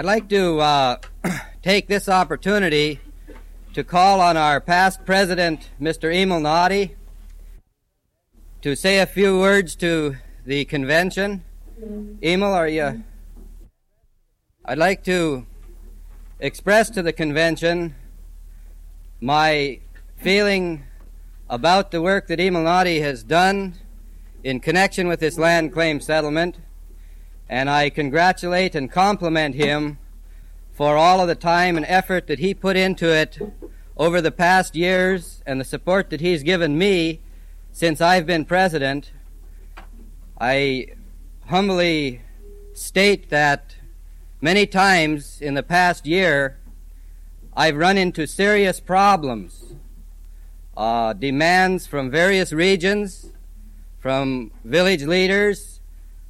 I'd like to take this opportunity to call on our past president, Mr. Emil Noddy, to say a few words to the convention. Emil, are you? I'd like to express to the convention my feeling about the work that Emil Noddy has done in connection with this land claim settlement, and I congratulate and compliment him for all of the time and effort that he put into it over the past years and the support that he's given me since I've been president. I humbly state that many times in the past year I've run into serious problems, demands from various regions, from village leaders,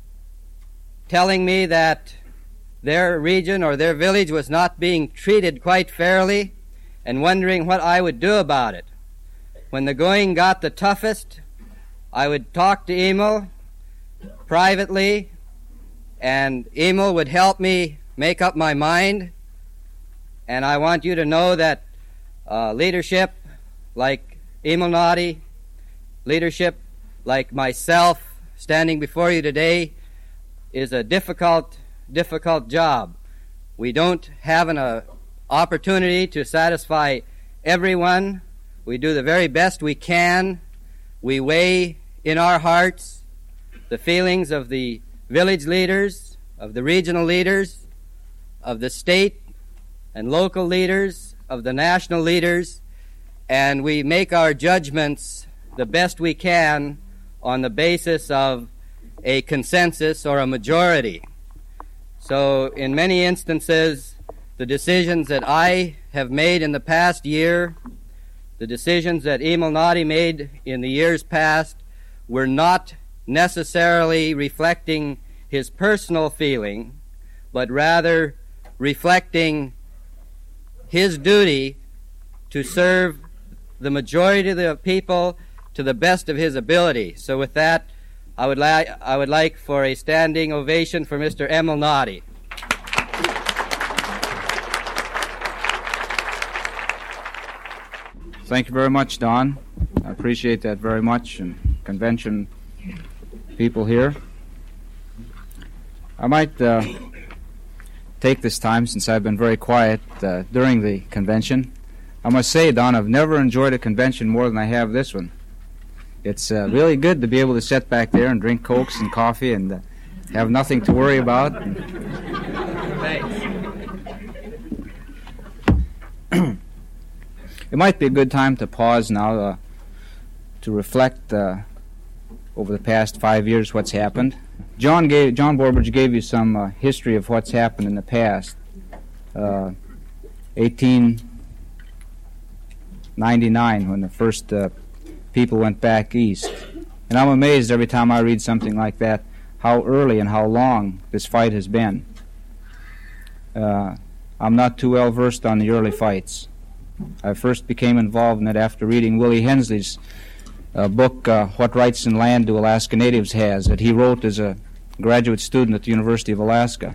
telling me that their region or their village was not being treated quite fairly and wondering what I would do about it. When the going got the toughest, I would talk to Emil privately, and Emil would help me make up my mind. And I want you to know that leadership like Emil Noddy, leadership like myself standing before you today, is a difficult job. We don't have an opportunity to satisfy everyone. We do the very best we can. We weigh in our hearts the feelings of the village leaders, of the regional leaders, of the state and local leaders, of the national leaders, and we make our judgments the best we can on the basis of a consensus or a majority. So in many instances, the decisions that I have made in the past year, the decisions that Emil Noddy made in the years past, were not necessarily reflecting his personal feeling, but rather reflecting his duty to serve the majority of the people to the best of his ability. So with that, I would like for a standing ovation for Mr. Emil Noddy. Thank you very much, Don. I appreciate that very much, and convention people here. I might take this time, since I've been very quiet during the convention. I must say, Don, I've never enjoyed a convention more than I have this one. It's really good to be able to sit back there and drink Cokes and coffee and have nothing to worry about. It might be a good time to pause now to reflect over the past 5 years what's happened. John Borbridge gave you some history of what's happened in the past. 1899, when the first people went back east. And I'm amazed every time I read something like that, how early and how long this fight has been. I'm not too well versed on the early fights. I first became involved in it after reading Willie Hensley's book, What Rights in Land Do Alaska Natives Has, that he wrote as a graduate student at the University of Alaska.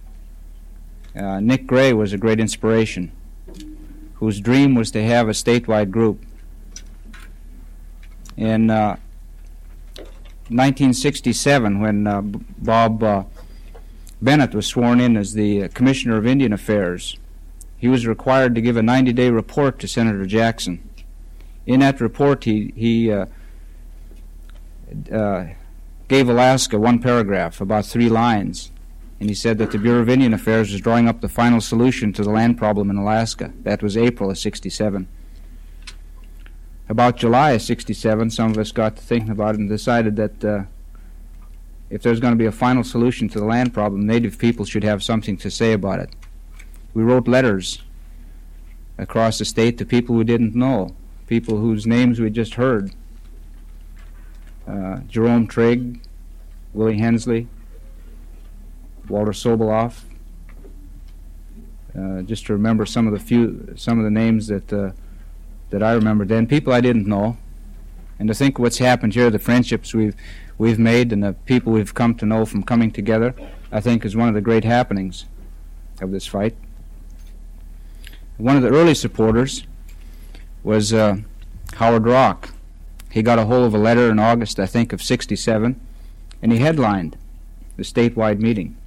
Nick Gray was a great inspiration, whose dream was to have a statewide group. In 1967, when Bob Bennett was sworn in as the Commissioner of Indian Affairs, he was required to give a 90-day report to Senator Jackson. In that report, he gave Alaska one paragraph, about 3 lines, and he said that the Bureau of Indian Affairs was drawing up the final solution to the land problem in Alaska. That was April of '67. About July of '67, some of us got to thinking about it and decided that if there's going to be a final solution to the land problem, Native people should have something to say about it. We wrote letters across the state to people we didn't know, people whose names we just heard. Jerome Trigg, Willie Hensley, Walter Soboleff. Just to remember some of the names that I remember then, people I didn't know, and to think of what's happened here, the friendships we've made, and the people we've come to know from coming together, I think is one of the great happenings. of this fight. One of the early supporters was Howard Rock. He got a hold of a letter in August, I think, of '67, and he headlined the statewide meeting.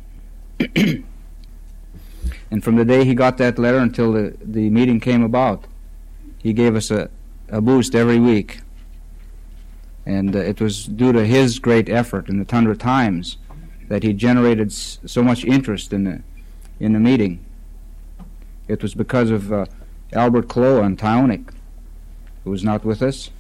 And from the day he got that letter until the meeting came about, he gave us a boost every week. And it was due to his great effort in the Tundra Times that he generated so much interest in the meeting. It was because of Albert Kaloa in Tyonek, who was not with us,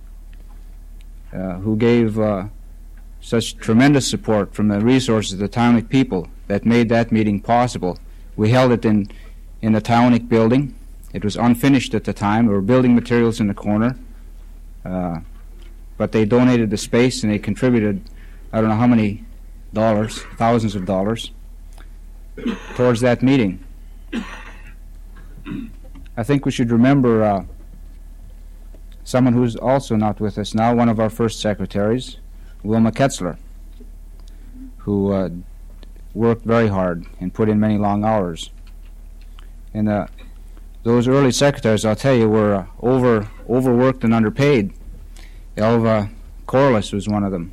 who gave such tremendous support from the resources of the Tyonek people that made that meeting possible. We held it in the Tyonek building. It was unfinished at the time. There were building materials in the corner. But they donated the space and they contributed, I don't know how many dollars, thousands of dollars, towards that meeting. I think we should remember someone who's also not with us now, one of our first secretaries, Wilma Ketzler, who worked very hard and put in many long hours. And those early secretaries, I'll tell you, were overworked and underpaid. Elva Corliss was one of them.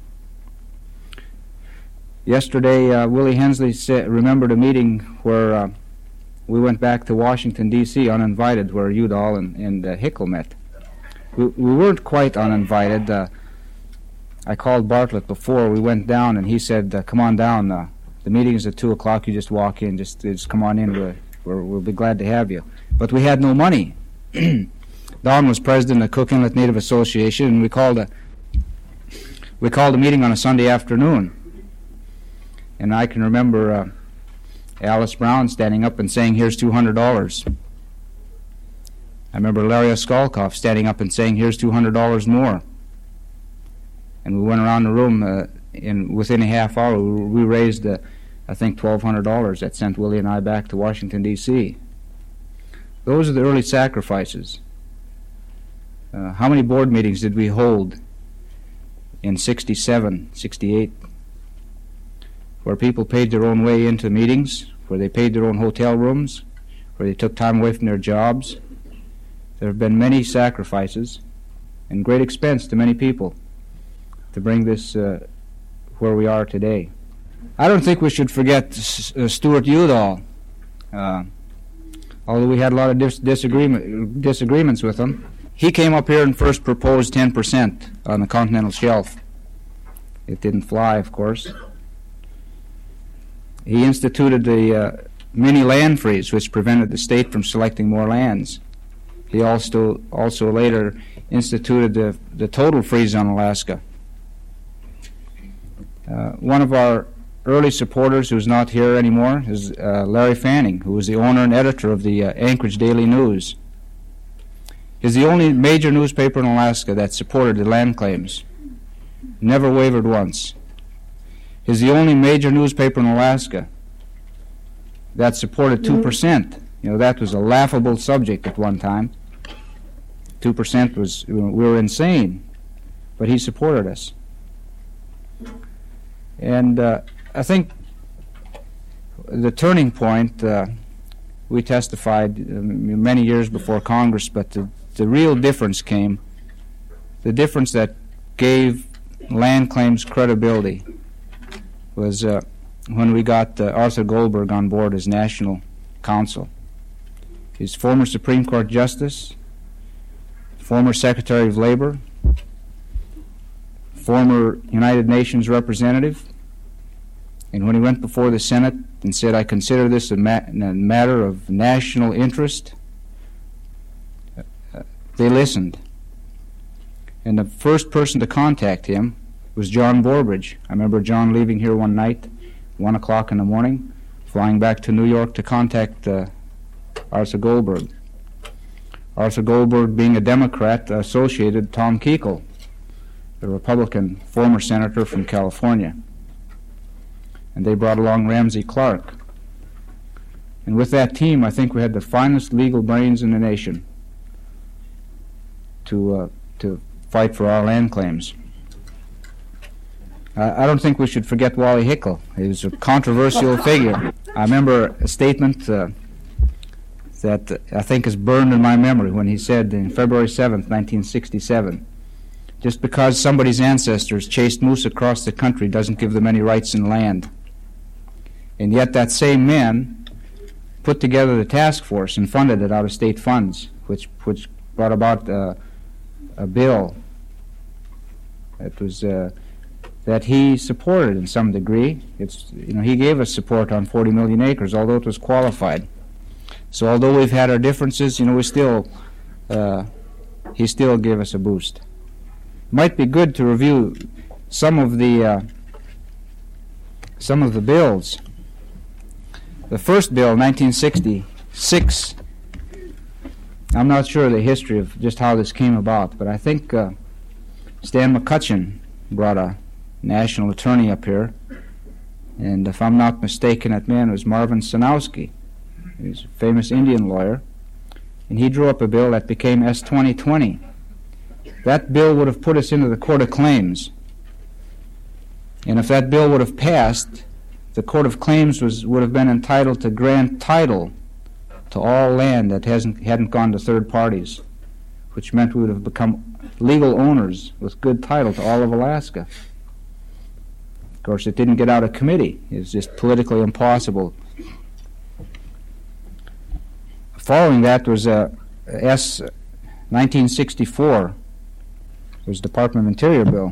Yesterday, Willie Hensley remembered a meeting where we went back to Washington, D.C. uninvited, where Udall and Hickel met. We weren't quite uninvited. I called Bartlett before we went down, and he said, come on down. The meeting is at 2 o'clock. You just walk in. Just come on in. We'll be glad to have you. But we had no money. Don was president of Cook Inlet Native Association, and we called a meeting on a Sunday afternoon. And I can remember Alice Brown standing up and saying, "Here's $200." I remember Larry Oskolkoff standing up and saying, "Here's $200 more." And we went around the room, within a half hour, we raised, I think, $1,200 that sent Willie and I back to Washington, D.C. Those are the early sacrifices. How many board meetings did we hold in '67, '68, where people paid their own way into meetings, where they paid their own hotel rooms, where they took time away from their jobs? There have been many sacrifices and great expense to many people to bring this where we are today. I don't think we should forget Stuart Udall. Although we had a lot of disagreements with him, he came up here and first proposed 10% on the continental shelf. It didn't fly, of course. He instituted the mini land freeze, which prevented the state from selecting more lands. He also later instituted the total freeze on Alaska. One of our early supporters, who's not here anymore, is Larry Fanning, who was the owner and editor of the Anchorage Daily News. He's the only major newspaper in Alaska that supported the land claims. Never wavered once. He's the only major newspaper in Alaska that supported 2%. You know, that was a laughable subject at one time. 2% was, we were insane, but he supported us. And I think the turning point, we testified many years before Congress, but the real difference came, the difference that gave land claims credibility was when we got Arthur Goldberg on board as National Counsel. He's former Supreme Court Justice, former Secretary of Labor, former United Nations representative, and when he went before the Senate and said, "I consider this a matter of national interest," they listened. And the first person to contact him was John Borbridge. I remember John leaving here one night, 1 o'clock in the morning, flying back to New York to contact Arthur Goldberg. Arthur Goldberg, being a Democrat, associated Tom Kuechel, the Republican former senator from California. And they brought along Ramsey Clark. And with that team, I think we had the finest legal brains in the nation to fight for our land claims. I don't think we should forget Wally Hickel. He was a controversial figure. I remember a statement that I think is burned in my memory when he said in February 7th, 1967, just because somebody's ancestors chased moose across the country doesn't give them any rights in land. And yet that same man put together the task force and funded it out of state funds, which brought about a bill that was that he supported in some degree. He gave us support on 40 million acres, although it was qualified. So although we've had our differences, he still gave us a boost. Might be good to review some of the bills. The first bill, 1966. I'm not sure of the history of just how this came about, but I think Stan McCutcheon brought a national attorney up here, and if I'm not mistaken, that man was Marvin Sanowski. He's a famous Indian lawyer, and he drew up a bill that became S-2020. That bill would have put us into the Court of Claims, and if that bill would have passed, the Court of Claims would have been entitled to grant title to all land that hadn't gone to third parties, which meant we would have become legal owners with good title to all of Alaska. Of course, it didn't get out of committee. It was just politically impossible. Following that was S-1964, was Department of Interior bill.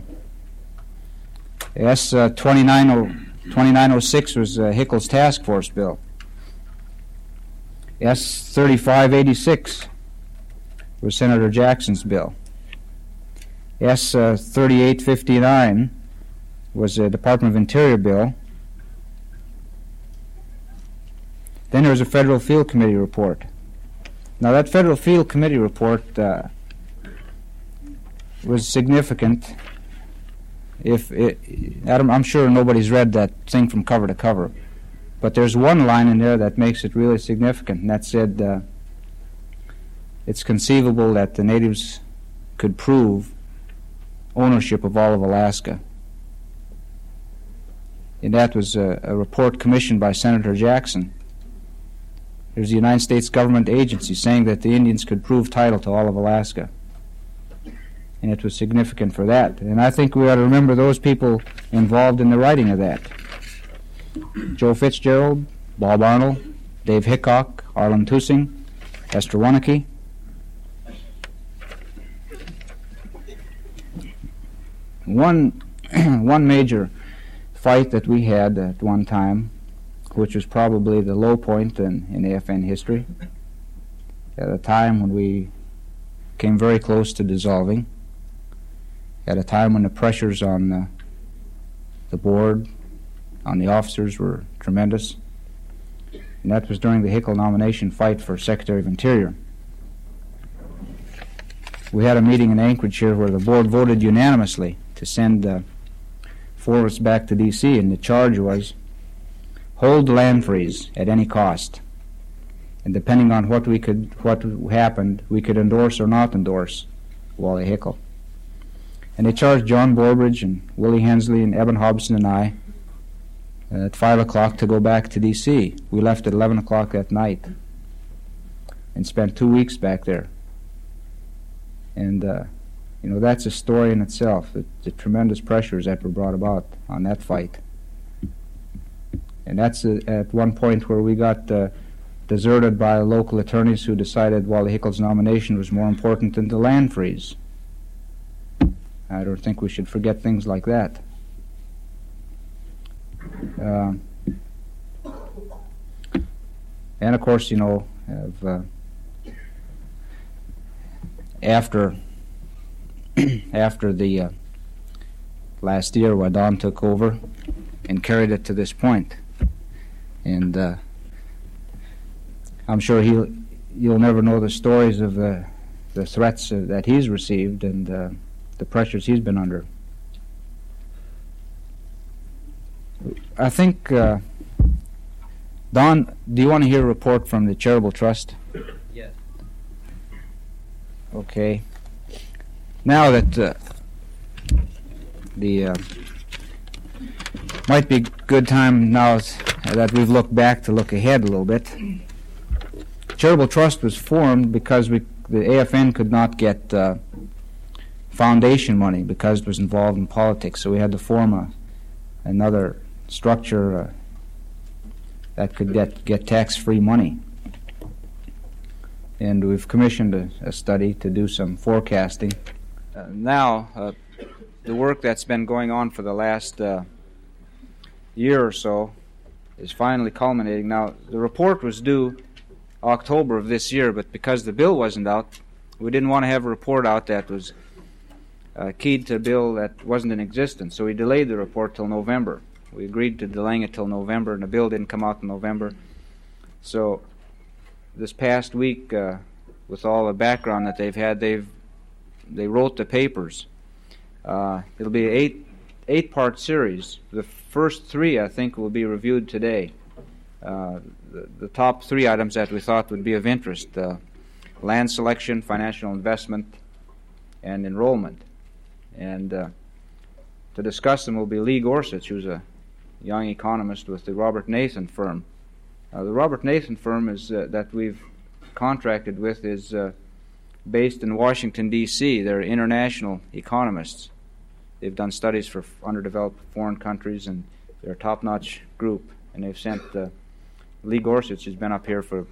S-2906 was Hickles Task Force bill. S-3586 was Senator Jackson's bill. S-3859 was a Department of Interior bill. Then there was a Federal Field Committee report. Now that Federal Field Committee report was significant. I'm sure nobody's read that thing from cover to cover, but there's one line in there that makes it really significant, and that said it's conceivable that the natives could prove ownership of all of Alaska. And that was a report commissioned by Senator Jackson. There's the United States government agency saying that the Indians could prove title to all of Alaska. And it was significant for that. And I think we ought to remember those people involved in the writing of that. Joe Fitzgerald, Bob Arnold, Dave Hickok, Arlen Tusing, Esther Wanneke. One major fight that we had at one time, which was probably the low point in AFN history, at a time when we came very close to dissolving, at a time when the pressures on the board, on the officers were tremendous, and that was during the Hickle nomination fight for Secretary of Interior. We had a meeting in Anchorage here where the board voted unanimously to send four of us back to D.C., and the charge was hold the land freeze at any cost, and depending on what happened, we could endorse or not endorse Wally Hickle. And they charged John Borbridge and Willie Hensley and Eben Hobson and I at 5 o'clock to go back to D.C. We left at 11 o'clock that night and spent 2 weeks back there. And, that's a story in itself, the tremendous pressures that were brought about on that fight. And that's at one point where we got deserted by local attorneys who decided Wally Hickle's nomination was more important than the land freeze. I don't think we should forget things like that. And of course, after the last year, when Don took over and carried it to this point, and I'm sure you'll never know the stories of the threats that he's received and the pressures he's been under. I think, Don, do you want to hear a report from the Charitable Trust? Yes. Okay. Now that the might be a good time now that we've looked back to look ahead a little bit. Charitable Trust was formed because the AFN could not get foundation money because it was involved in politics, so we had to form another structure that could get tax-free money. And we've commissioned a study to do some forecasting. Now, the work that's been going on for the last year or so is finally culminating. Now, the report was due October of this year, but because the bill wasn't out, we didn't want to have a report out that was keyed to a bill that wasn't in existence, so we delayed the report till November. We agreed to delaying it till November, and the bill didn't come out in November. So this past week, with all the background that they've had, they wrote the papers. It'll be an eight-part series. The first three, I think, will be reviewed today. The top three items that we thought would be of interest: land selection, financial investment, and enrollment. And to discuss them will be Lee Gorsuch, who's a young economist with the Robert Nathan firm. The Robert Nathan firm is that we've contracted with is based in Washington, D.C. They're international economists. They've done studies for underdeveloped foreign countries, and they're a top-notch group. And they've sent Lee Gorsuch, who's been up here for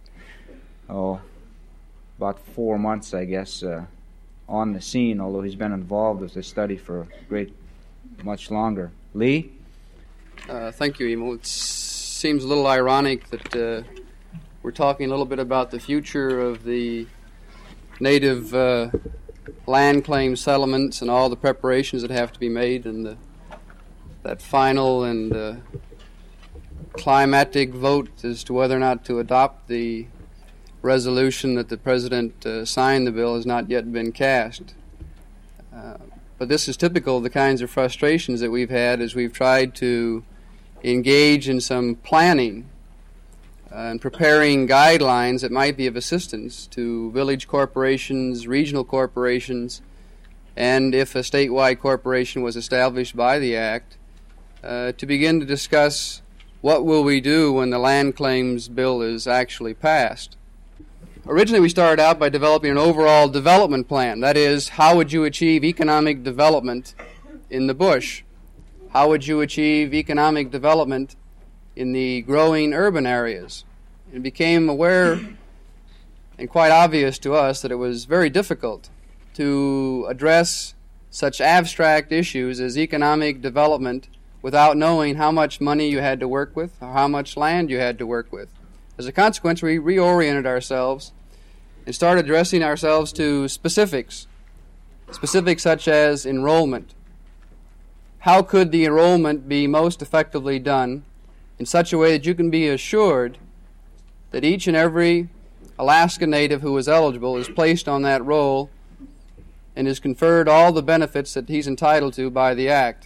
about 4 months, I guess, on the scene, although he's been involved with this study for much longer. Lee? Thank you, Emil. It seems a little ironic that we're talking a little bit about the future of the native land claim settlements and all the preparations that have to be made, and that final and climatic vote as to whether or not to adopt the resolution that the President signed the bill has not yet been cast. But this is typical of the kinds of frustrations that we've had as we've tried to engage in some planning and preparing guidelines that might be of assistance to village corporations, regional corporations, and if a statewide corporation was established by the Act, to begin to discuss what will we do when the land claims bill is actually passed. Originally, we started out by developing an overall development plan. That is, how would you achieve economic development in the bush? How would you achieve economic development in the growing urban areas? It became aware and quite obvious to us that it was very difficult to address such abstract issues as economic development without knowing how much money you had to work with or how much land you had to work with. As a consequence, we reoriented ourselves and started addressing ourselves to specifics such as enrollment. How could the enrollment be most effectively done in such a way that you can be assured that each and every Alaska Native who is eligible is placed on that roll and is conferred all the benefits that he's entitled to by the Act?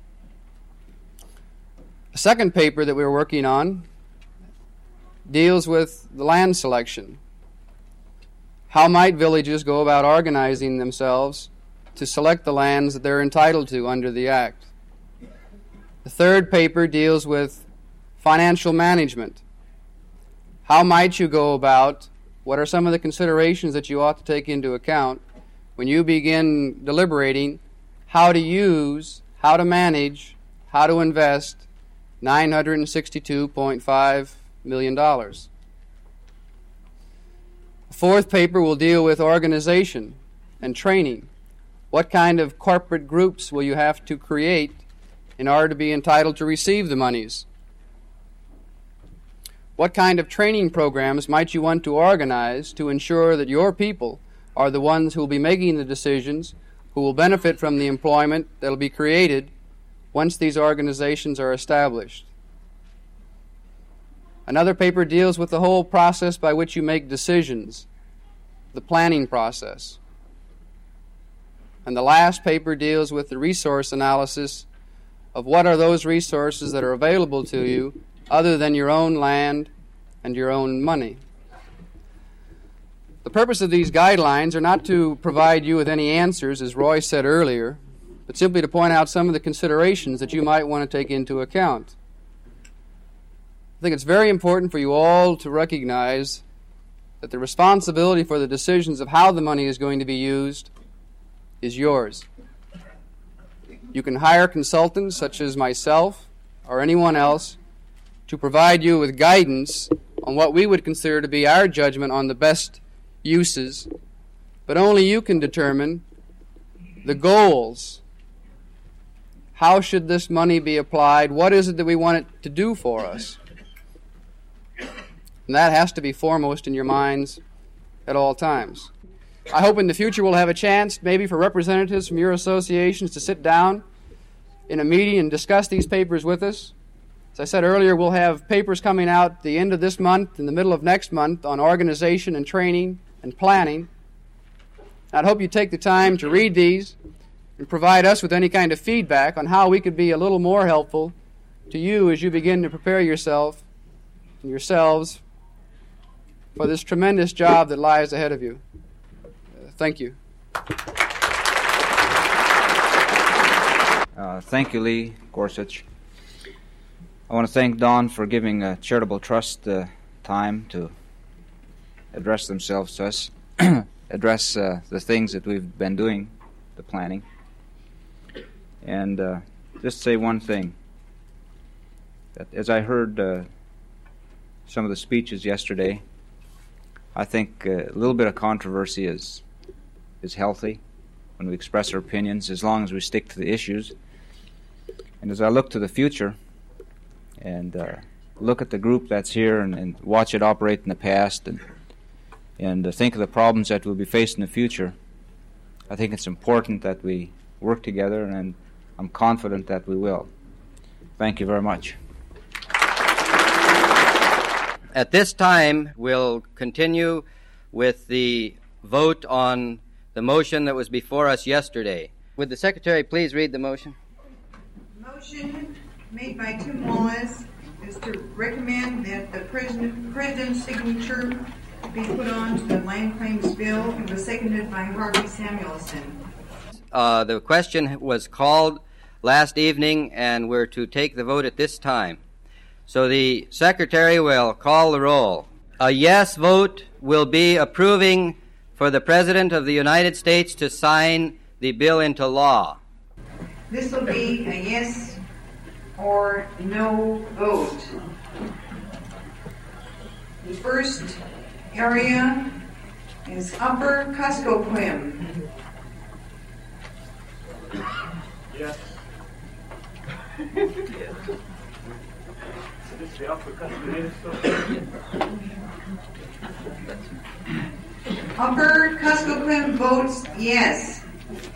A second paper that we were working on deals with the land selection. How might villages go about organizing themselves to select the lands that they're entitled to under the Act? The third paper deals with financial management. How might you go about, what are some of the considerations that you ought to take into account when you begin deliberating how to use, how to manage, how to invest $962.5 million. The fourth paper will deal with organization and training. What kind of corporate groups will you have to create in order to be entitled to receive the monies? What kind of training programs might you want to organize to ensure that your people are the ones who will be making the decisions, who will benefit from the employment that will be created once these organizations are established? Another paper deals with the whole process by which you make decisions, the planning process. And the last paper deals with the resource analysis of what are those resources that are available to you other than your own land and your own money. The purpose of these guidelines are not to provide you with any answers, as Roy said earlier, but simply to point out some of the considerations that you might want to take into account. think it's very important for you all to recognize that the responsibility for the decisions of how the money is going to be used is yours. You can hire consultants such as myself or anyone else to provide you with guidance on what we would consider to be our judgment on the best uses, but only you can determine the goals. How should this money be applied? What is it that we want it to do for us? And that has to be foremost in your minds at all times. I hope in the future we'll have a chance, maybe for representatives from your associations to sit down in a meeting and discuss these papers with us. As I said earlier, we'll have papers coming out the end of this month, in the middle of next month, on organization and training and planning. I'd hope you take the time to read these and provide us with any kind of feedback on how we could be a little more helpful to you as you begin to prepare yourself and yourselves for this tremendous job that lies ahead of you. Thank you. Thank you, Lee Gorsuch. I want to thank Don for giving Charitable Trust time to address themselves to us, address the things that we've been doing, the planning. And just say one thing, that as I heard some of the speeches yesterday, I think a little bit of controversy is healthy when we express our opinions, as long as we stick to the issues. And as I look to the future and look at the group that's here and watch it operate in the past and think of the problems that we'll be facing in the future, I think it's important that we work together, and I'm confident that we will. Thank you very much. At this time, we'll continue with the vote on the motion that was before us yesterday. Would the Secretary please read the motion? Motion made by Tim Wallace is to recommend that the President's signature be put on to the Land Claims Bill, and was seconded by Harvey Samuelson. The question was called last evening, and we're to take the vote at this time. So the Secretary will call the roll. A yes vote will be approving for the President of the United States to sign the bill into law. This will be a yes or no vote. The first area is Upper Kuskokwim. Yes. This is the Upper Kuskokwim. Upper Kuskokwim votes yes.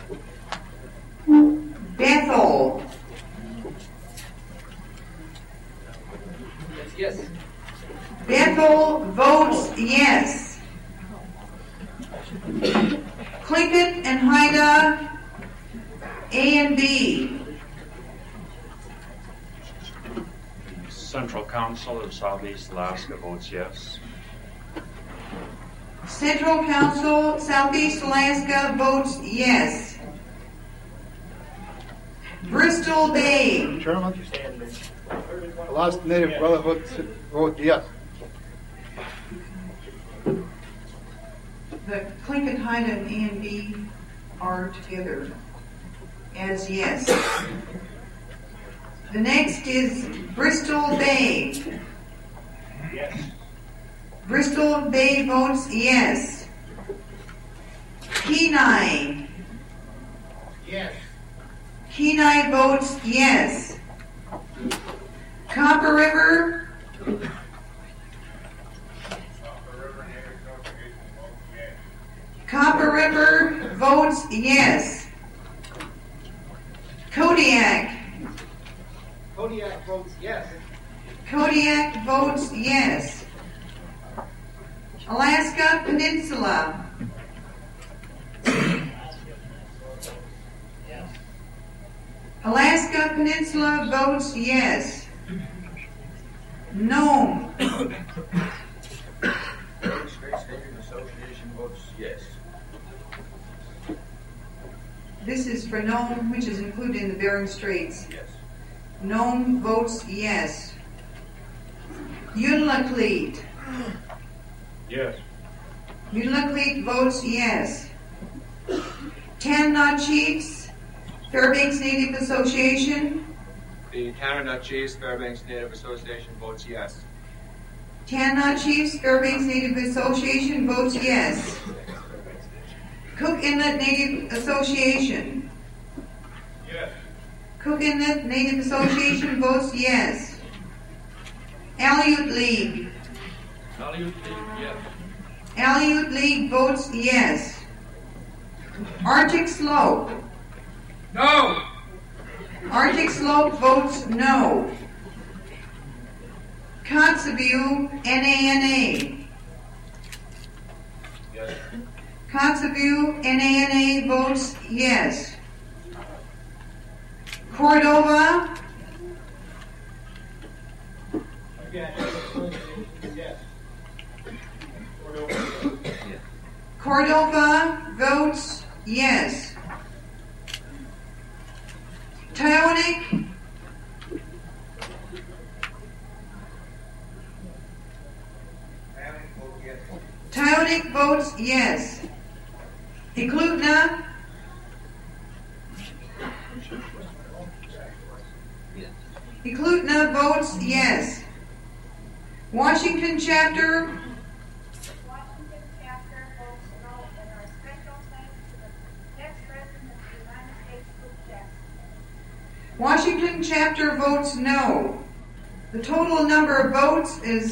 Bethel. Yes. Bethel votes yes. Tlingit and Haida, A and B. Central Council of Southeast Alaska votes yes. Central Council, Southeast Alaska votes yes. Bristol Bay. Chairman, Alaska Native Brotherhood vote yes. The Tlingit, Haida, and A and B are together as yes. The next is Bristol Bay. Yes. Bristol Bay votes yes. Kenai. Yes. Kenai votes yes. Copper River. Copper River votes yes. Kodiak. Kodiak votes yes. Kodiak votes yes. Alaska Peninsula. Alaska Peninsula votes yes. Nome. Bering Straits Native Association votes yes. This is for Nome, which is included in the Bering Straits. Yes. Nome votes yes. Unalakleet. Yes. Unalakleet votes yes. Tanana Chiefs, Fairbanks Native Association. The Tanana Chiefs Fairbanks Native Association votes yes. Tanana Chiefs Fairbanks Native Association votes yes. Cook Inlet Native Association. Yes. Cook Inlet Native Association votes yes. Aleut League. Aleut League, yes. Aleut League votes yes. Arctic Slope. No! Arctic Slope votes no. Kotzebue, NANA. Yes. Kotzebue, NANA votes yes. Cordova. Again, yes. Cordova votes yes. Tyonek. Tyonek votes yes. Eklutna. Eklutna votes yes. Washington chapter. Washington chapter votes no and our special thanks to the next president of the United States Group Jackson. Washington chapter votes no. The total number of votes is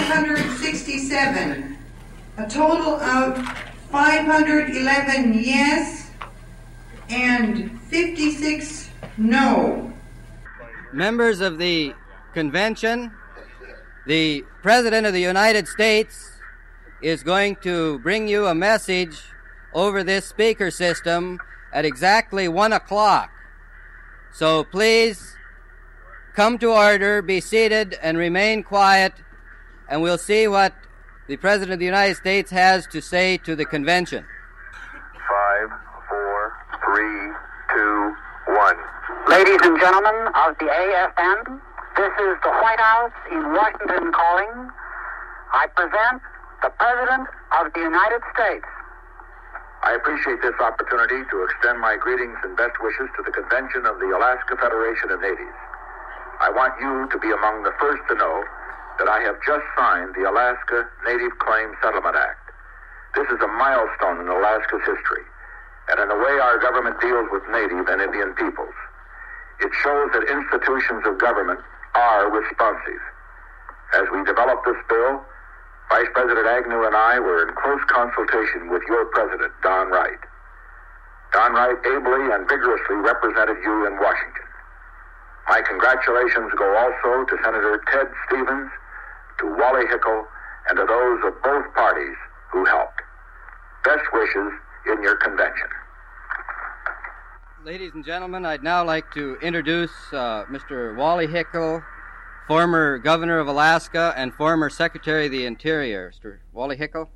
567. A total of 511 yes and 56 no. Members of the convention, the President of the United States is going to bring you a message over this speaker system at exactly 1 o'clock. So please come to order, be seated, and remain quiet, and we'll see what the President of the United States has to say to the convention. 5, 4, 3, 2, 1. Ladies and gentlemen of the AFN, this is the White House in Washington calling. I present the President of the United States. I appreciate this opportunity to extend my greetings and best wishes to the convention of the Alaska Federation of Natives. I want you to be among the first to know that I have just signed the Alaska Native Claims Settlement Act. This is a milestone in Alaska's history, and in the way our government deals with Native and Indian peoples. It shows that institutions of government are responsive. As we developed this bill, Vice President Agnew and I were in close consultation with your President, Don Wright. Don Wright ably and vigorously represented you in Washington. My congratulations go also to Senator Ted Stevens, to Wally Hickel, and to those of both parties who helped. Best wishes in your convention. Ladies and gentlemen, I'd now like to introduce Mr. Wally Hickel, former Governor of Alaska and former Secretary of the Interior. Mr. Wally Hickel.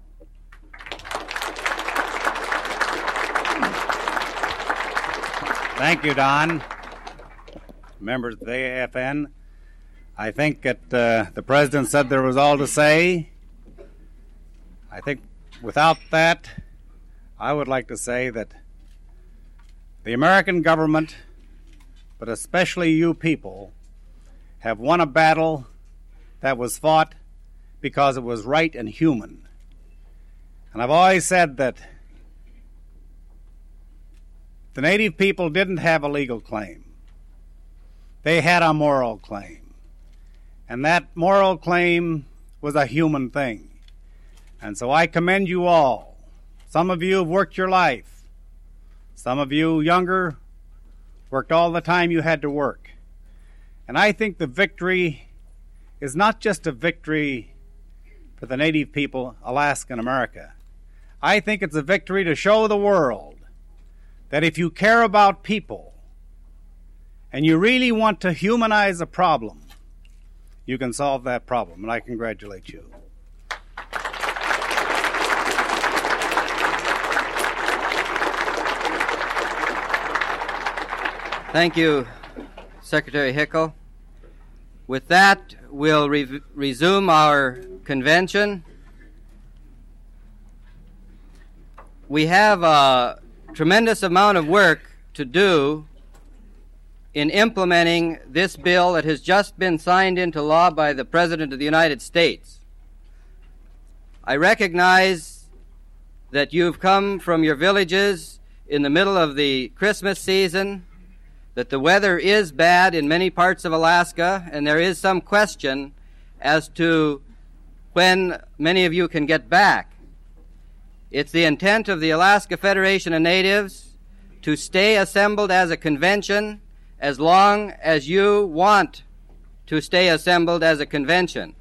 Thank you, Don. Members of the AFN, I think that the President said there was all to say. I think without that, I would like to say that the American government, but especially you people, have won a battle that was fought because it was right and human. And I've always said that the Native people didn't have a legal claim. They had a moral claim. And that moral claim was a human thing. And so I commend you all. Some of you have worked your life. Some of you younger worked all the time you had to work. And I think the victory is not just a victory for the Native people, Alaska and America. I think it's a victory to show the world that if you care about people and you really want to humanize a problem, you can solve that problem, and I congratulate you. Thank you, Secretary Hickel. With that, we'll resume our convention. We have a tremendous amount of work to do in implementing this bill that has just been signed into law by the President of the United States. I recognize that you've come from your villages in the middle of the Christmas season, that the weather is bad in many parts of Alaska, and there is some question as to when many of you can get back. It's the intent of the Alaska Federation of Natives to stay assembled as a convention as long as you want to stay assembled as a convention.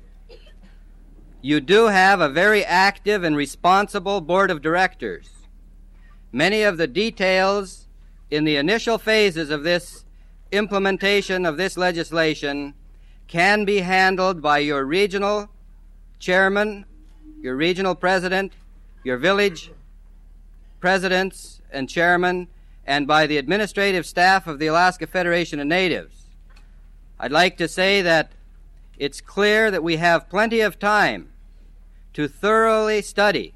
You do have a very active and responsible board of directors. Many of the details in the initial phases of this implementation of this legislation can be handled by your regional chairman, your regional president, your village presidents and chairman, and by the administrative staff of the Alaska Federation of Natives. I'd like to say that it's clear that we have plenty of time to thoroughly study,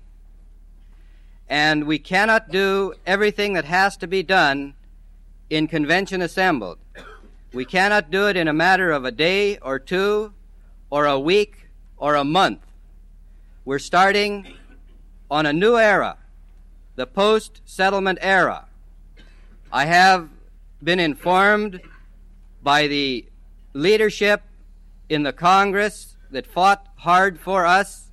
and we cannot do everything that has to be done in convention assembled. We cannot do it in a matter of a day or two or a week or a month. We're starting on a new era, the post-settlement era. I have been informed by the leadership in the Congress that fought hard for us,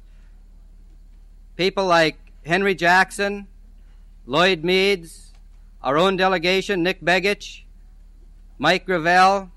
people like Henry Jackson, Lloyd Meads, our own delegation, Nick Begich, Mike Gravel,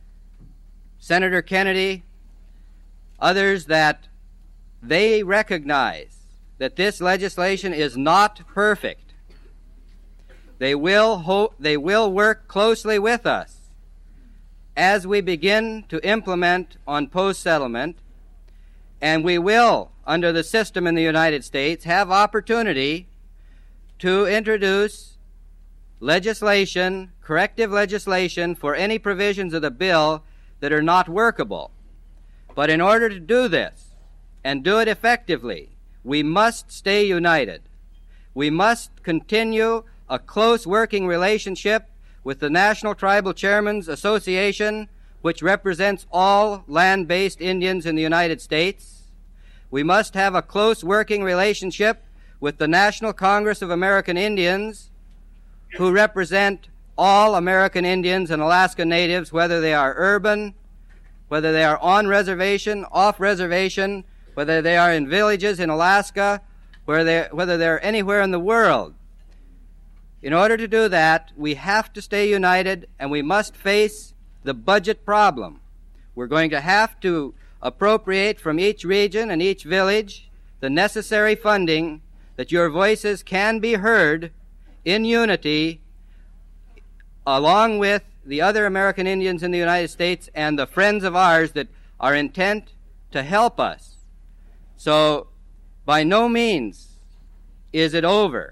Senator Kennedy, others, that they recognize that this legislation is not perfect. They will work closely with us as we begin to implement on post-settlement, and we will, under the system in the United States, have opportunity to introduce legislation, corrective legislation, for any provisions of the bill that are not workable. But in order to do this, and do it effectively, we must stay united. We must continue a close working relationship with the National Tribal Chairmen's Association, which represents all land-based Indians in the United States. We must have a close working relationship with the National Congress of American Indians, who represent all American Indians and Alaska Natives, whether they are urban, whether they are on reservation, off reservation, whether they are in villages in Alaska, whether they're anywhere in the world. In order to do that, we have to stay united, and we must face the budget problem. We're going to have to appropriate from each region and each village the necessary funding that your voices can be heard in unity along with the other American Indians in the United States and the friends of ours that are intent to help us. So, by no means is it over.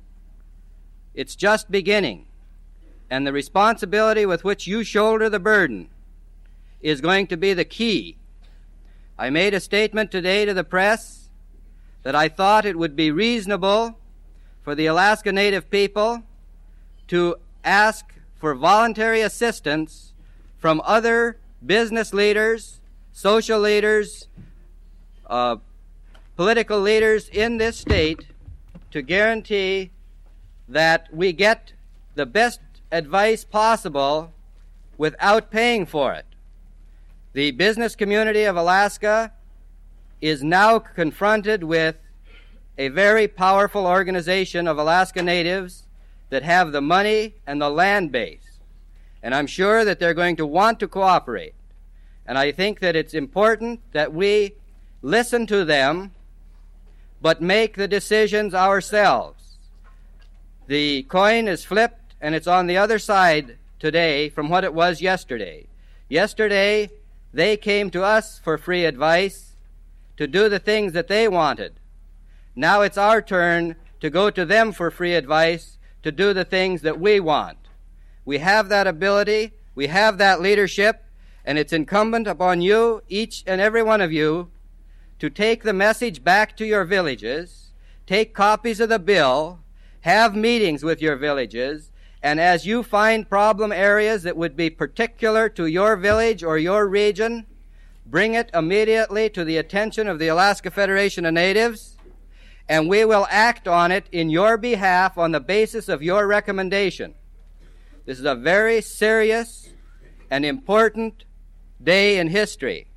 It's just beginning. And the responsibility with which you shoulder the burden is going to be the key. I made a statement today to the press that I thought it would be reasonable for the Alaska Native people to ask for voluntary assistance from other business leaders, social leaders, political leaders in this state to guarantee that we get the best advice possible without paying for it. The business community of Alaska is now confronted with a very powerful organization of Alaska Natives that have the money and the land base. And I'm sure that they're going to want to cooperate. And I think that it's important that we listen to them, but make the decisions ourselves. The coin is flipped, and it's on the other side today from what it was yesterday. Yesterday, they came to us for free advice to do the things that they wanted. Now it's our turn to go to them for free advice to do the things that we want. We have that ability, we have that leadership, And it's incumbent upon you, each and every one of you, to take the message back to your villages, take copies of the bill, have meetings with your villages, and as you find problem areas that would be particular to your village or your region, bring it immediately to the attention of the Alaska Federation of Natives, and we will act on it in your behalf on the basis of your recommendation. This is a very serious and important day in history.